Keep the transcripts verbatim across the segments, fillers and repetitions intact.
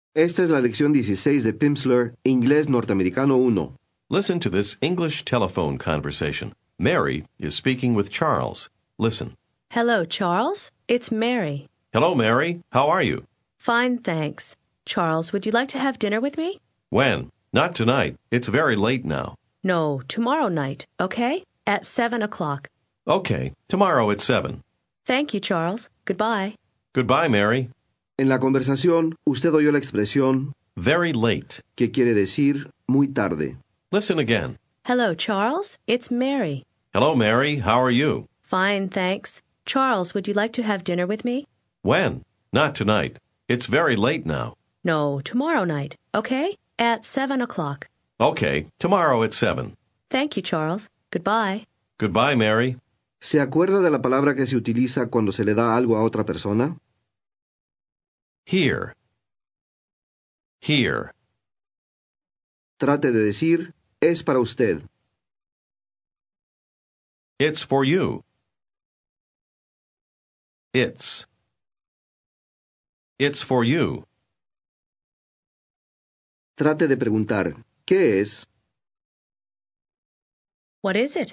Esta es la lección dieciséis de Pimsleur, Inglés Norteamericano uno. Listen to this English telephone conversation. Mary is speaking with Charles. Listen. Hello, Charles. It's Mary. Hello, Mary. How are you? Fine, thanks. Charles, would you like to have dinner with me? When? Not tonight. It's very late now. No, tomorrow night, okay? At seven o'clock. Okay, tomorrow at seven. Thank you, Charles. Goodbye. Goodbye, Mary. En la conversación, usted oyó la expresión Very late. que quiere decir muy tarde. Listen again. Hello, Charles. It's Mary. Hello, Mary. How are you? Fine, thanks. Charles, would you like to have dinner with me? When? Not tonight. It's very late now. No, tomorrow night, okay? At seven o'clock. Okay, tomorrow at seven. Thank you, Charles. Goodbye. Goodbye, Mary. ¿Se acuerda de la palabra que se utiliza cuando se le da algo a otra persona? Here. Here. Trate de decir, es para usted. It's for you. It's. It's for you. Trate de preguntar, ¿qué es? What is it?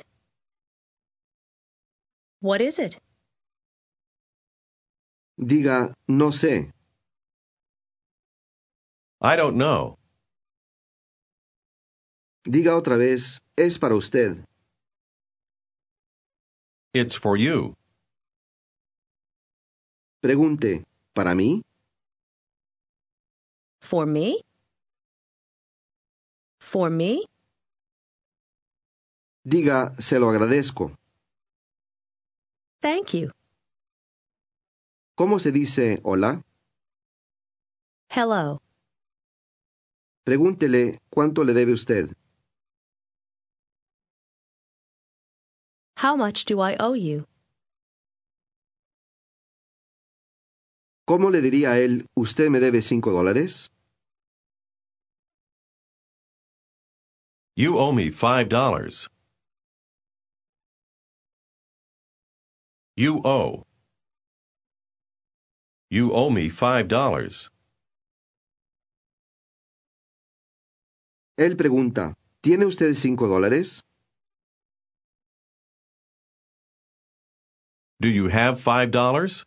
What is it? Diga, no sé. I don't know. Diga otra vez, es para usted. It's for you. Pregunte, ¿para mí? For me? For me? Diga, se lo agradezco. Thank you. ¿Cómo se dice hola? Hello. Pregúntele, ¿cuánto le debe usted? How much do I owe you? ¿Cómo le diría a él, usted me debe cinco dólares? You owe me five dollars. You owe. You owe me five dollars. Él pregunta, ¿tiene usted cinco dólares? Do you have five dollars?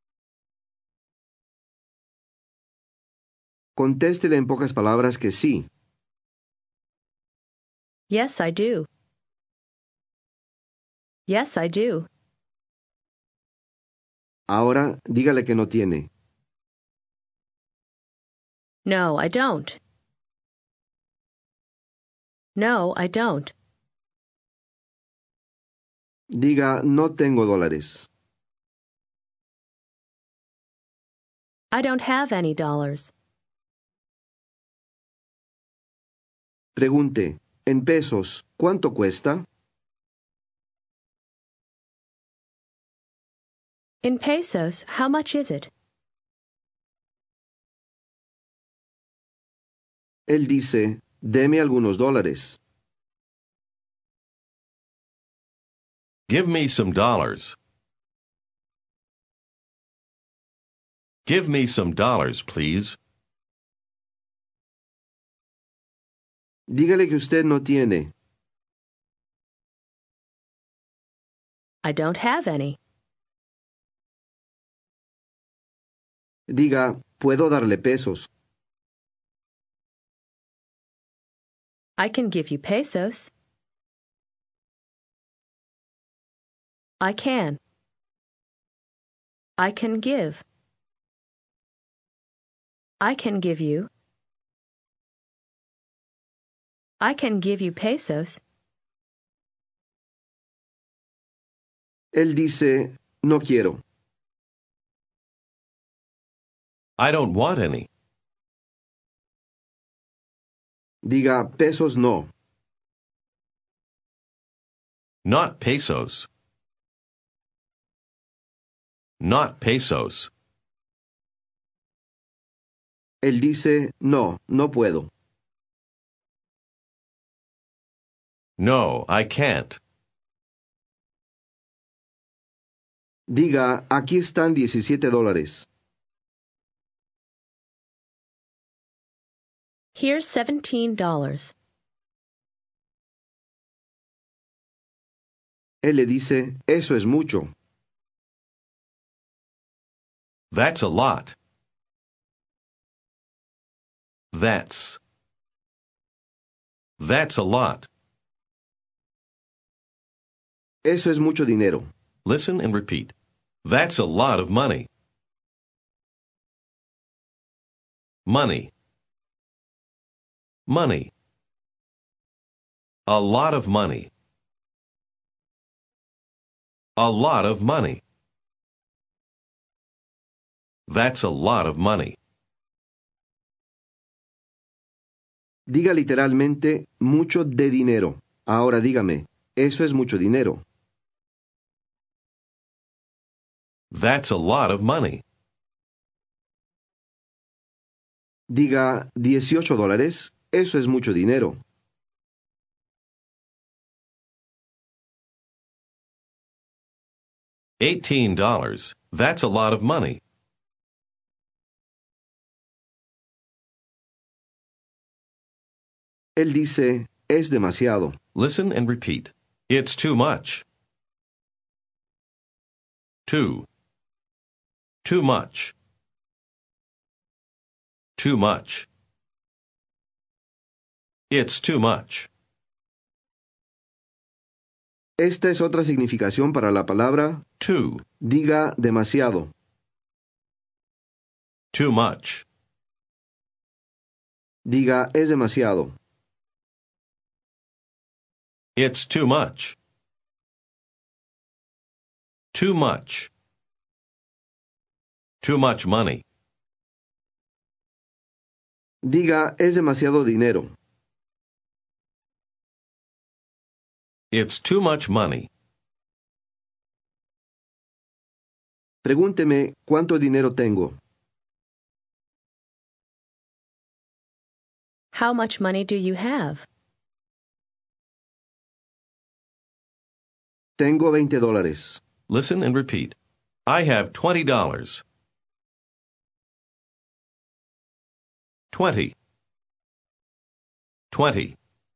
Contéstele en pocas palabras que sí. Yes, I do. Yes, I do. Ahora, dígale que no tiene. No, I don't. No, I don't. Diga, no tengo dólares. I don't have any dollars. Pregunte, en pesos, ¿cuánto cuesta? In pesos, how much is it? Él dice, deme algunos dólares. Give me some dollars. Give me some dollars, please. Dígale que usted no tiene. I don't have any. Diga, puedo darle pesos. I can give you pesos. I can. I can give. I can give you. I can give you pesos. Él dice, no quiero. I don't want any. Diga, pesos no. Not pesos. Not pesos. Él dice, no, no puedo. No, I can't. Diga, aquí están diecisiete dólares. Here's seventeen dollars. Él le dice, eso es mucho. That's a lot. That's. That's a lot. Eso es mucho dinero. Listen and repeat. That's a lot of money. Money. Money. A lot of money. A lot of money. That's a lot of money. Diga literalmente mucho de dinero. Ahora dígame, eso es mucho dinero. That's a lot of money. Diga dieciocho dólares. Eso es mucho dinero. Eighteen dollars. That's a lot of money. Él dice, es demasiado. Listen and repeat. It's too much. Too. Too much. Too much. It's too much. Esta es otra significación para la palabra Too. diga demasiado. Too much. Diga es demasiado. It's too much. Too much. Too much money. Diga es demasiado dinero. It's too much money. Pregúnteme cuánto dinero tengo. How much money do you have? Tengo veinte dólares. Listen and repeat. I have twenty dollars. Twenty. Twenty.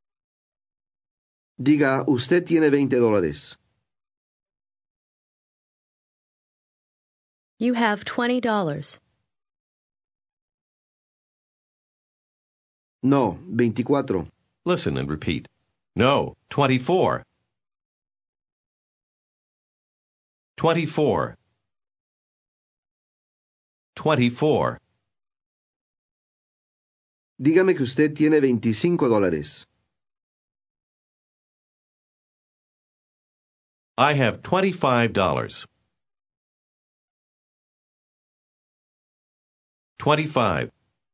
Diga, usted tiene veinte dólares. You have twenty dollars. No, veinticuatro. Listen and repeat. No, twenty-four. Twenty-four. Twenty-four. Dígame que usted tiene veinticinco dólares. I have twenty-five dollars. Twenty-five.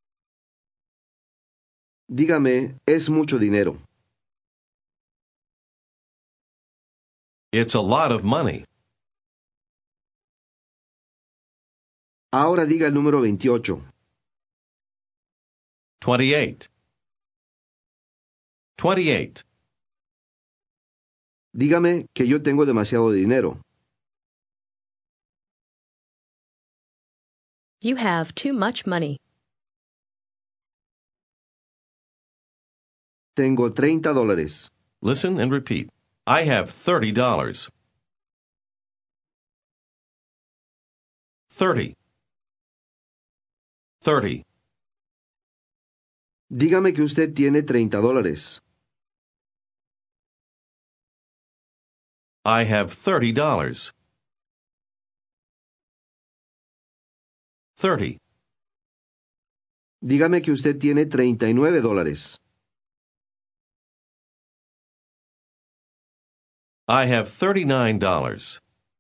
Dígame, es mucho dinero. It's a lot of money. Ahora diga el número veintiocho. Twenty-eight. Twenty-eight. Dígame que yo tengo demasiado dinero. You have too much money. Tengo treinta dólares. Listen and repeat. I have thirty dollars. Thirty. Thirty. Dígame que usted tiene treinta dólares. I have thirty dollars. Thirty. Dígame que usted tiene treinta y nueve dólares. I have thirty-nine dollars.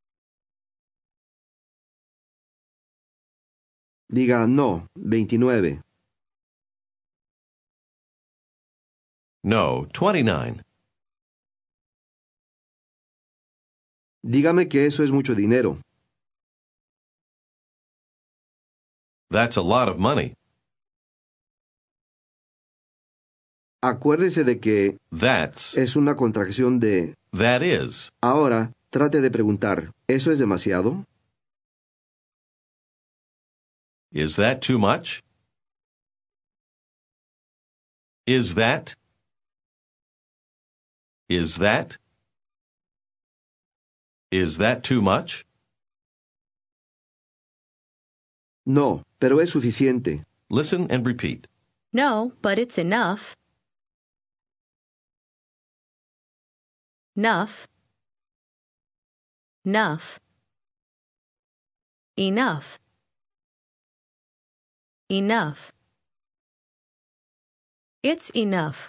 Diga no, veintinueve. No, twenty-nine. Dígame que eso es mucho dinero. That's a lot of money. Acuérdese de que That's. es una contracción de That is. ahora trate de preguntar, ¿eso es demasiado? Is that too much? Is that? Is that? Is that too much? No, pero es suficiente. Listen and repeat. No, but it's enough. Enough. Enough. Enough. Enough. It's enough.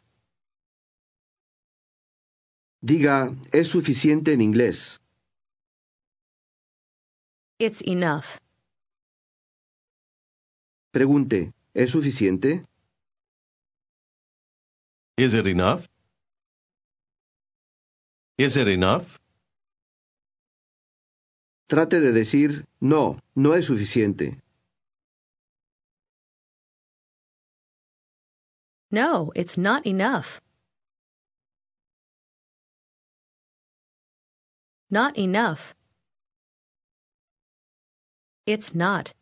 Diga, es suficiente en inglés. It's enough. Pregunte, ¿es suficiente? Is it enough? Is it enough? Trate de decir, no, no es suficiente. No, it's not enough. Not enough. It's not.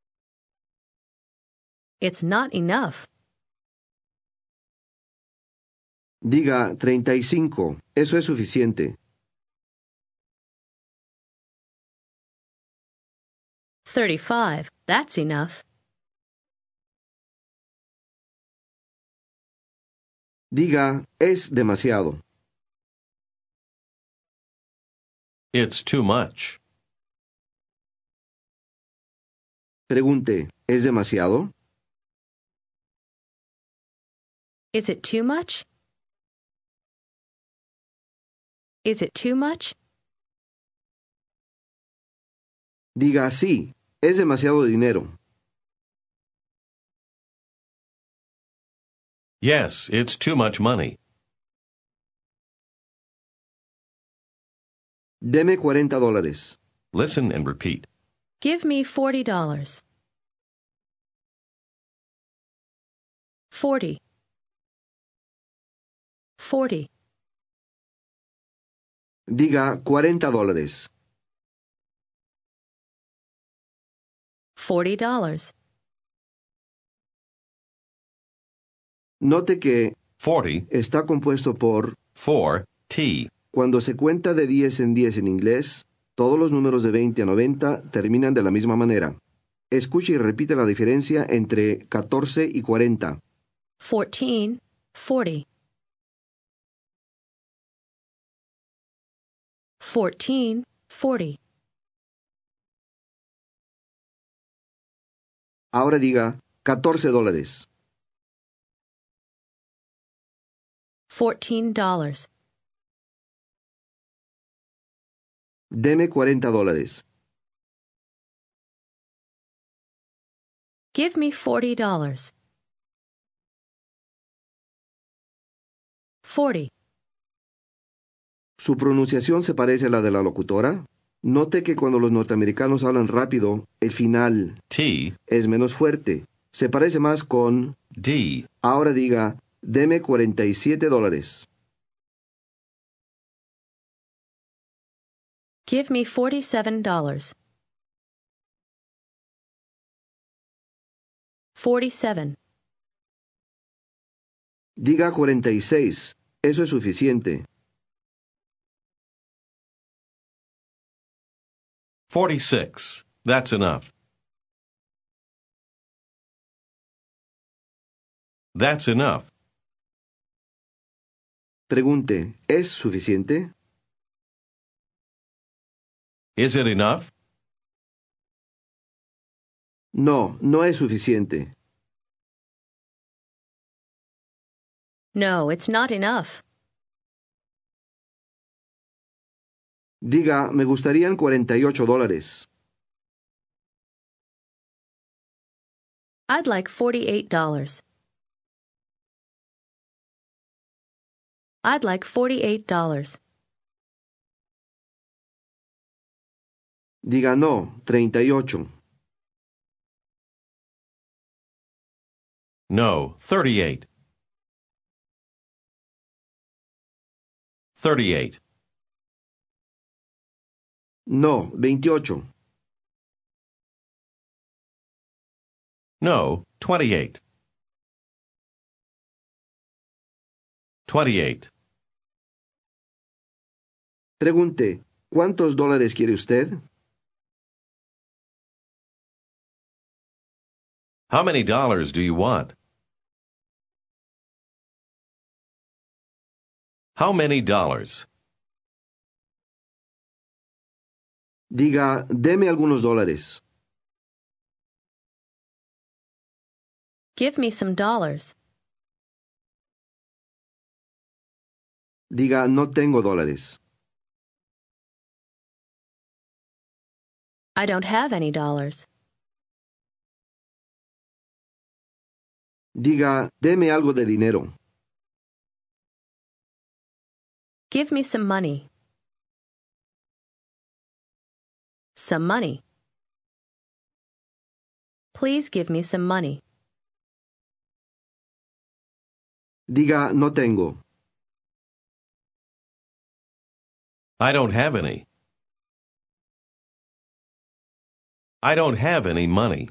It's not enough. Diga, treinta y cinco, eso es suficiente. Thirty-five. That's enough. Diga, es demasiado. It's too much. Pregunte, ¿es demasiado? Is it too much? Is it too much? Diga, sí, es demasiado dinero. Yes, it's too much money. Deme cuarenta dólares. Listen and repeat. Give me forty dollars. Forty. Forty. Diga, cuarenta dólares. Forty dollars. Note que forty, está compuesto por, four, T. cuando se cuenta de diez en diez en inglés, todos los números de veinte a noventa terminan de la misma manera. Escuche y repite la diferencia entre catorce y cuarenta. Fourteen. Forty. Fourteen. Forty. Ahora diga, catorce dólares. Fourteen dollars. Deme cuarenta dólares. Give me forty dollars. Forty. ¿Su pronunciación se parece a la de la locutora? Note que cuando los norteamericanos hablan rápido, el final T. es menos fuerte. Se parece más con... D. Ahora diga, deme cuarenta y siete dólares. Give me forty-seven dollars. Forty-seven. Diga cuarenta y seis. Eso es suficiente. forty-six. That's enough. That's enough. Pregunte, ¿es suficiente? Is it enough? No, no es suficiente. No, it's not enough. Diga, me gustarían cuarenta y ocho dólares. I'd like forty-eight dollars. I'd like forty-eight dollars. Diga, no, treinta y ocho. No, thirty-eight. thirty-eight. No, veintiocho. No, twenty-eight. twenty-eight. Pregunte, ¿cuántos dólares quiere usted? How many dollars do you want? How many dollars? Diga, deme algunos dólares. Give me some dollars. Diga, no tengo dólares. I don't have any dollars. Diga, deme algo de dinero. Give me some money. Some money. Please give me some money. Diga, no tengo. I don't have any. I don't have any money.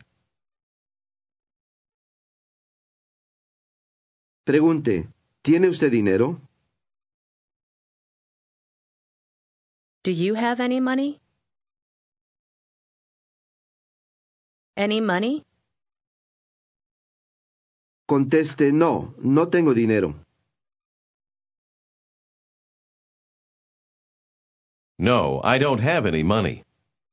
Pregunte, ¿tiene usted dinero? Do you have any money? Any money? Conteste, no, no tengo dinero. No, I don't have any money.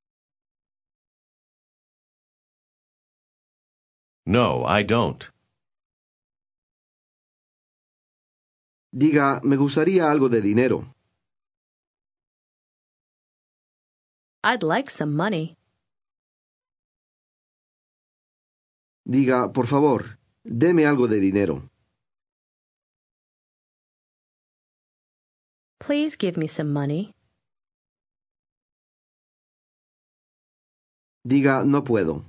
No, I don't. Diga, me gustaría algo de dinero. I'd like some money. Diga, por favor, deme algo de dinero. Please give me some money. Diga, no puedo.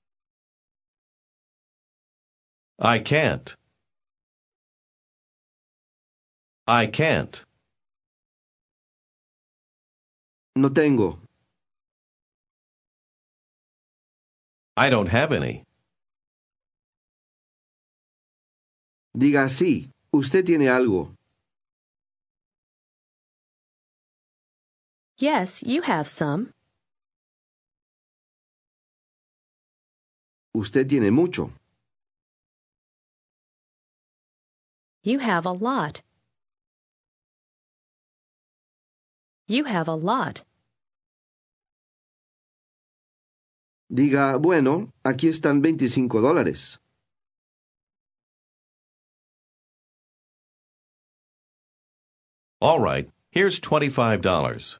I can't. I can't. No tengo. I don't have any. Diga, sí, usted tiene algo. Yes, you have some. Usted tiene mucho. You have a lot. You have a lot. Diga, bueno, aquí están veinticinco dólares. All right, here's twenty-five dollars.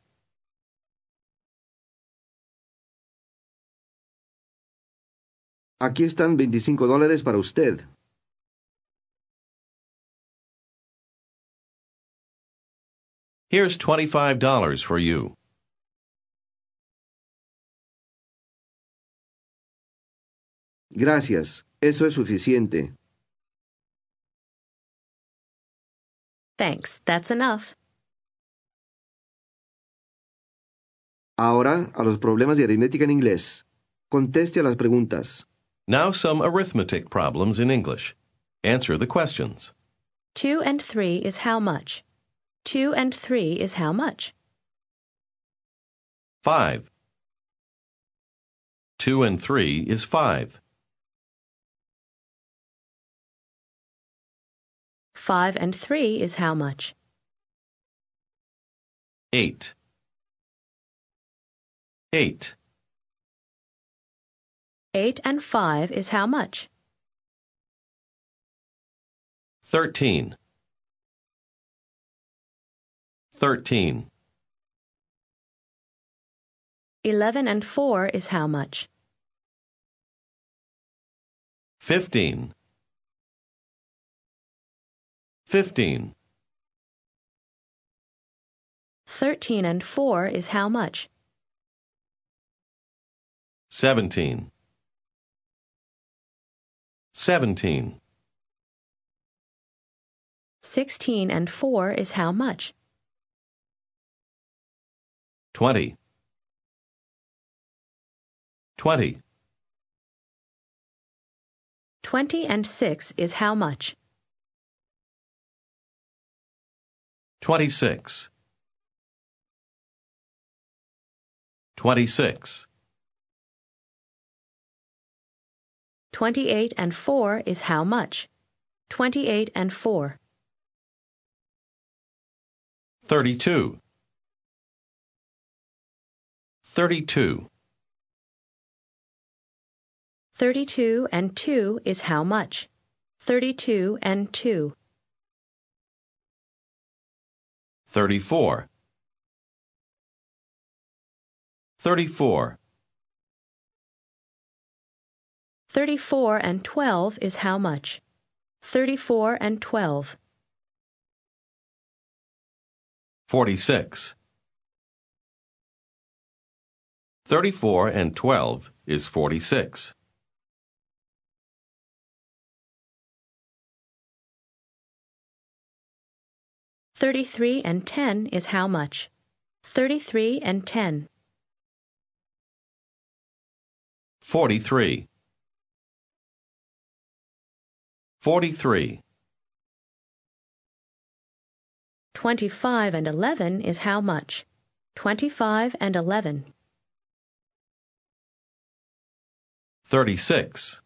Aquí están veinticinco dólares para usted. Here's twenty-five dollars for you. Gracias, eso es suficiente. Thanks, that's enough. Ahora, a los problemas de aritmética en inglés. Conteste a las preguntas. Now some arithmetic problems in English. Answer the questions. Two and three is how much? Two and three is how much? Five. Two and three is five. Five and three is how much? Eight. Eight. Eight and five is how much? Thirteen. Thirteen. Eleven and four is how much? Fifteen. Fifteen. Thirteen and four is how much? Seventeen. Seventeen. Sixteen and four is how much? Twenty. Twenty. Twenty and six is how much? twenty-six. Twenty-six. Twenty-eight and four is how much? Twenty-eight and four. Thirty-two. Thirty-two. Thirty-two and two is how much? Thirty-two and two. Thirty-four. Thirty-four. Thirty-four and twelve is how much? Thirty-four and twelve. Forty-six. Thirty-four and twelve is forty-six. Thirty-three and ten is how much? Thirty-three and ten. Forty-three. Forty-three. Twenty-five and eleven is how much? Twenty-five and eleven. Thirty-six.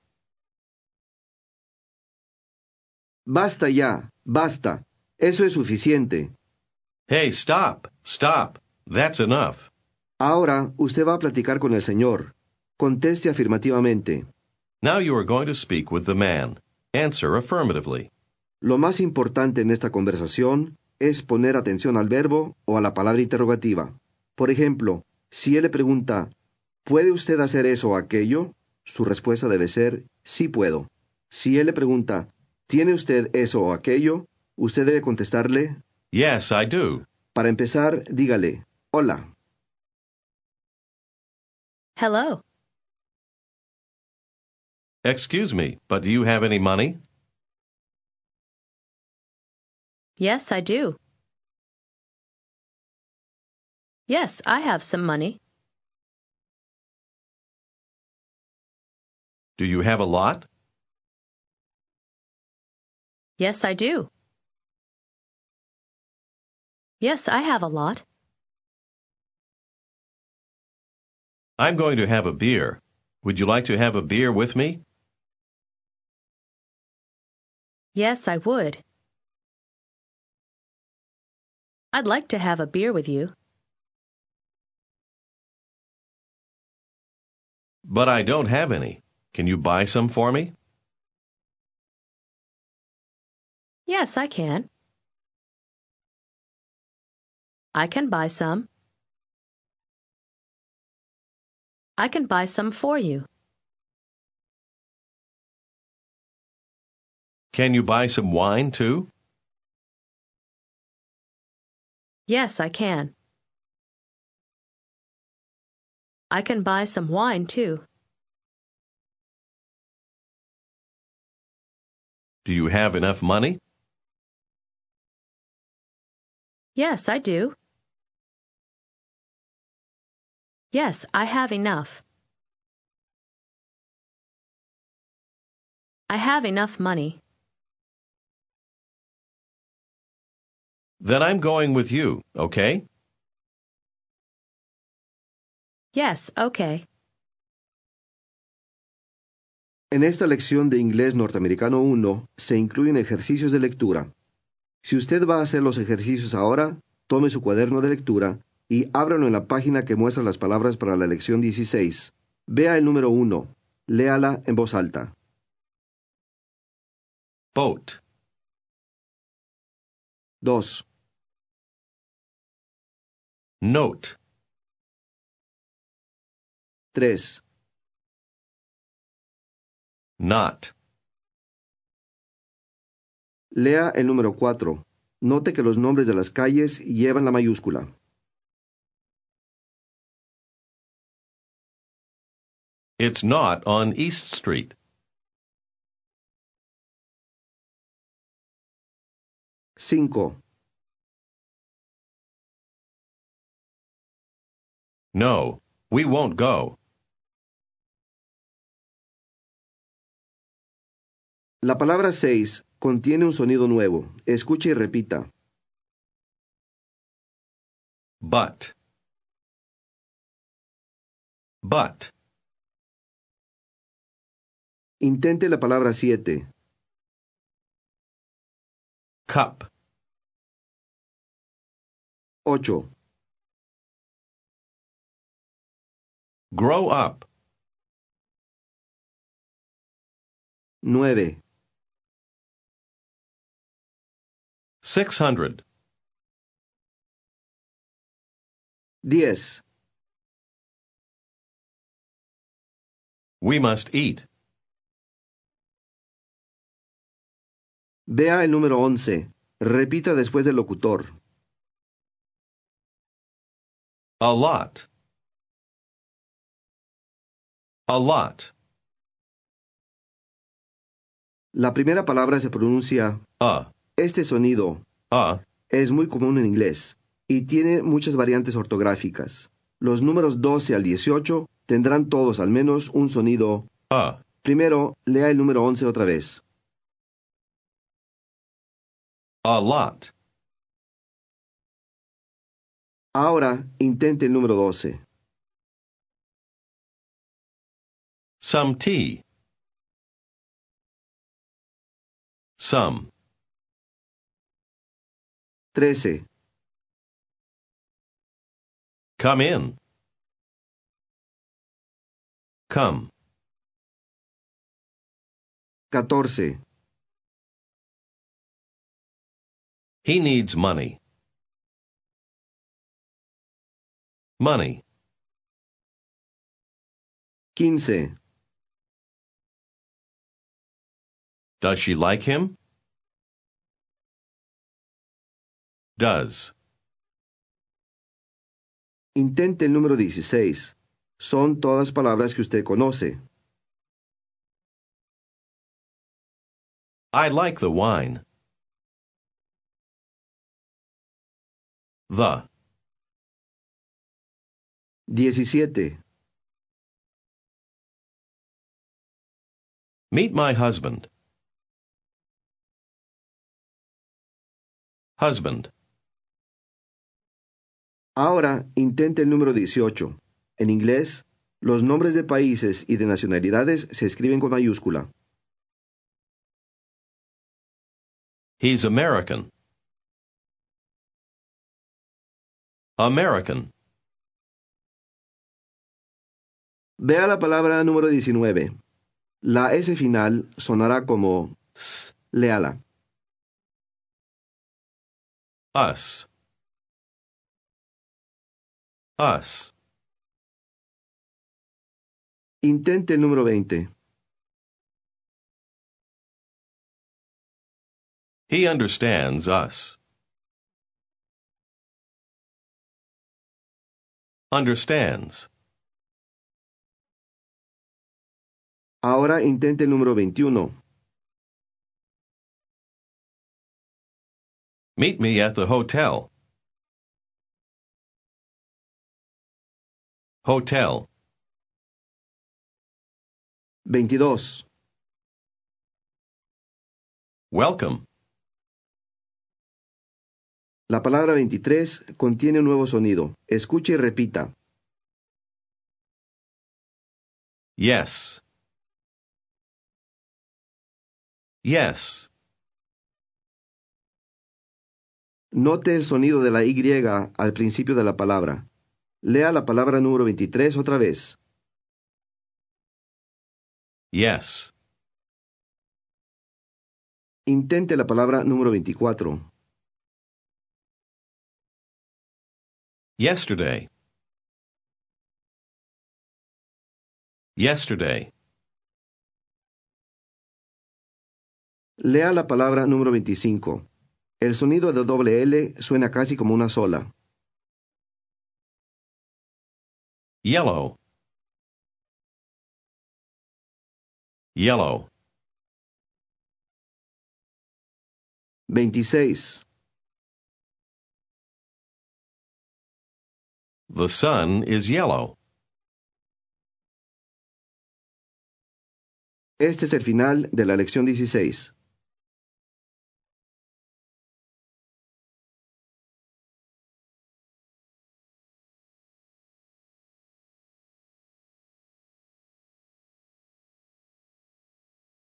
Basta ya, basta. Eso es suficiente. Hey, stop, stop. That's enough. Ahora usted va a platicar con el señor. Conteste afirmativamente. Now you are going to speak with the man. Answer affirmatively. Lo más importante en esta conversación es poner atención al verbo o a la palabra interrogativa. Por ejemplo, si él le pregunta, ¿puede usted hacer eso o aquello? Su respuesta debe ser, sí puedo. Si él le pregunta, ¿tiene usted eso o aquello? Usted debe contestarle, Yes, I do. para empezar, dígale, hola. Hello. Excuse me, but do you have any money? Yes, I do. Yes, I have some money. Do you have a lot? Yes, I do. Yes, I have a lot. I'm going to have a beer. Would you like to have a beer with me? Yes, I would. I'd like to have a beer with you. But I don't have any. Can you buy some for me? Yes, I can. I can buy some. I can buy some for you. Can you buy some wine too? Yes, I can. I can buy some wine too. Do you have enough money? Yes, I do. Yes, I have enough. I have enough money. Then I'm going with you, okay? Yes, okay. En esta lección de inglés norteamericano uno se incluyen ejercicios de lectura. Si usted va a hacer los ejercicios ahora, tome su cuaderno de lectura y ábralo en la página que muestra las palabras para la lección dieciséis. Vea el número uno. Léala en voz alta. Boat. dos. Note. tres. Not. Lea el número cuatro. Note que los nombres de las calles llevan la mayúscula. It's not on East Street. cinco. No, we won't go. La palabra seis contiene un sonido nuevo. Escuche y repita. But. But. Intente la palabra siete. Cup. Ocho. Grow up. Nueve. Six hundred. Diez. We must eat. Vea el número once. Repita después del locutor. A lot. A lot. La primera palabra se pronuncia A. este sonido. A. Es muy común en inglés y tiene muchas variantes ortográficas. Los números doce al dieciocho tendrán todos al menos un sonido. A. Primero, lea el número once otra vez. A lot. Ahora, intente el número doce. Some tea. Some. Trece. Come in. Come. Catorce. He needs money. Money. Quince. Does she like him? Does. Intente el número dieciséis. Son todas palabras que usted conoce. I like the wine. The. Diecisiete. Meet my husband. Husband. Ahora, intente el número dieciocho. En inglés, los nombres de países y de nacionalidades se escriben con mayúscula. He's American. American. Vea la palabra número diecinueve. La S final sonará como S. Léala. Us. Us. Intente el número veinte. He understands us. Understands. Ahora intente el número veintiuno. Meet me at the hotel. Hotel. veintidós. Welcome. La palabra veintitrés contiene un nuevo sonido. Escuche y repita. Yes. Yes. Note el sonido de la Y al principio de la palabra. Lea la palabra número veintitrés otra vez. Yes. Intente la palabra número veinticuatro. Yesterday. Yesterday. Lea la palabra número veinticinco. El sonido de doble L suena casi como una sola. Yellow. Yellow. veintiséis. The sun is yellow. Este es el final de la lección dieciséis.